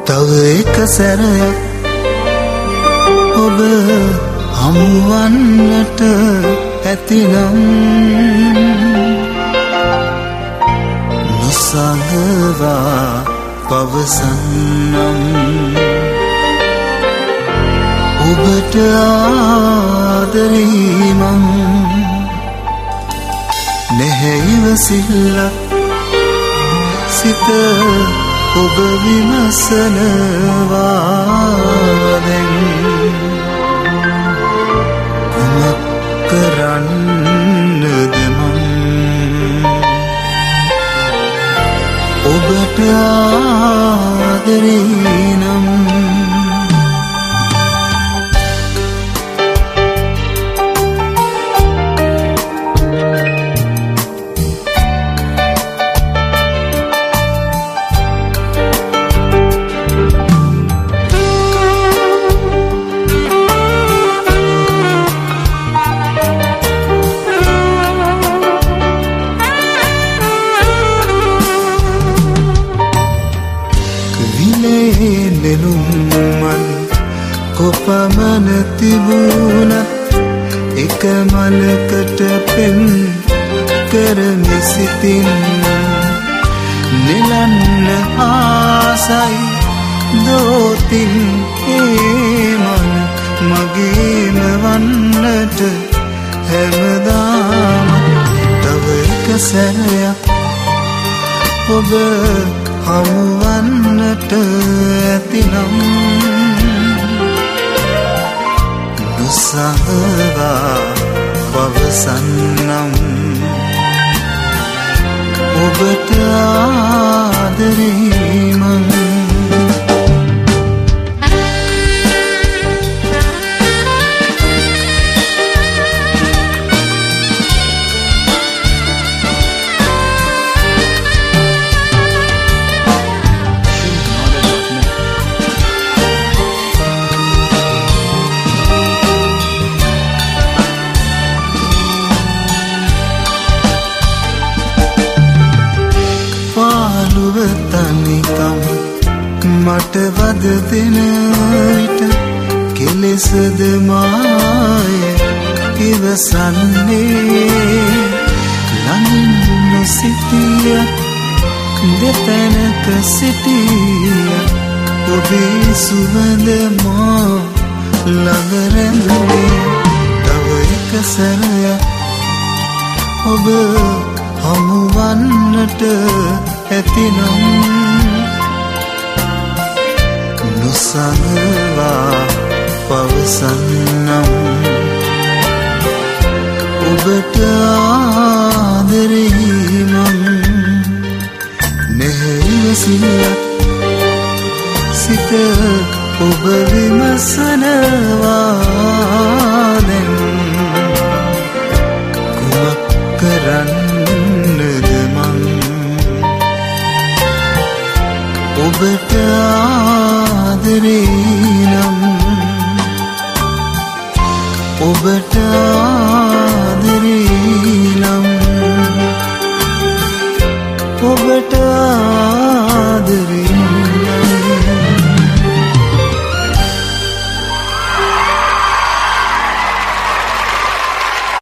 තව එක සැරයක් ඔබ හමුවන්නට ඇතිනම් නොසඟවා පවසන්නම් ඔබට ආදරේ මං නැහැ ඉවසිල්ලක් සිත ඔබ විමසනවා දැන් කුමක් කරන්නද මං ඔබට ආදරේ නම් නෙළුම්මන් කොපමණ තිබුණත් එක මලකට පෙම් කරමි සිතින් නෙලන්න ආසයි දෝතින් ඒ මන මගේම වන්නට හැමදාම තව එක සැරයක් ඔබ හමුවන්නට ඇතිනම් නොසඟවා පවසන්නම් ඔබට ආදරේ මං තනිකම් මට වද දෙන විට කෙලෙසද මාය ඉවසන්නේ ළඟින් නොසිටිය දෙතැනක සිටිය ඔබේ සුවඳ මා ළඟ රැඳුනේ තව එක සැරයක් ඔබ හමුවන්නට ඇතිනම් නොසඟවා පවසන්නම් ඔබට ආදරේ මං නැහැ ඉවසිල්ලක් සිත ඔබ විමසනවා දැන් කුමක් කරන්නද මං ඔබට ආදරේ නම් ඔබට